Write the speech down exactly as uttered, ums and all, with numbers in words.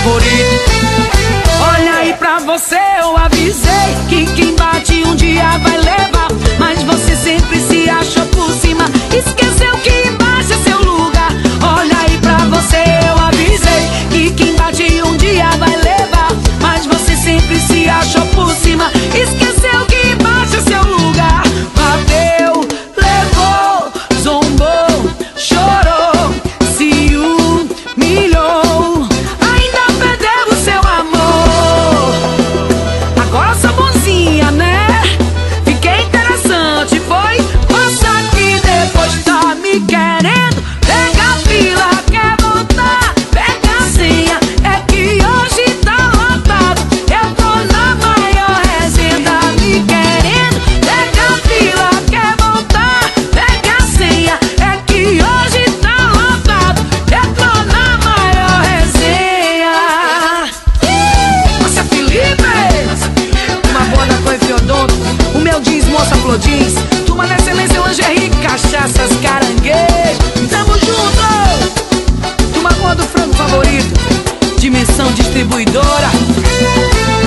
favorito. Olha aí pra você, eu avisei que quem bate um dia vai levar, mas você sempre se achou por cima, esqueceu que embaixo é seu lugar. Olha aí pra você, eu avisei que quem bate um dia vai levar, mas você sempre se achou por cima, esqueceu que embaixo é seu lugar. Bateu, levou, zombou, chorou, se humilhou, ainda perdeu o seu amor. Agora sou bonzinha, né? Fiquei interessante, foi? Passa que depois tá me querendo. Pega a fila, quer voltar, pega a senha, é que hoje tá lotado. Eu tô na maior resenha, tá me querendo. Pega a fila, quer voltar, pega a senha, é que hoje tá lotado. Eu tô na maior resenha. Nossa, Felipe, uma boa da Coi Fiodonto, o meu jeans, moça Flor Jeans, turma da excelência, lingerie, cachaças, caranguejo. Tamo junto! Turma boa do frango favorito, Dimensão Distribuidora.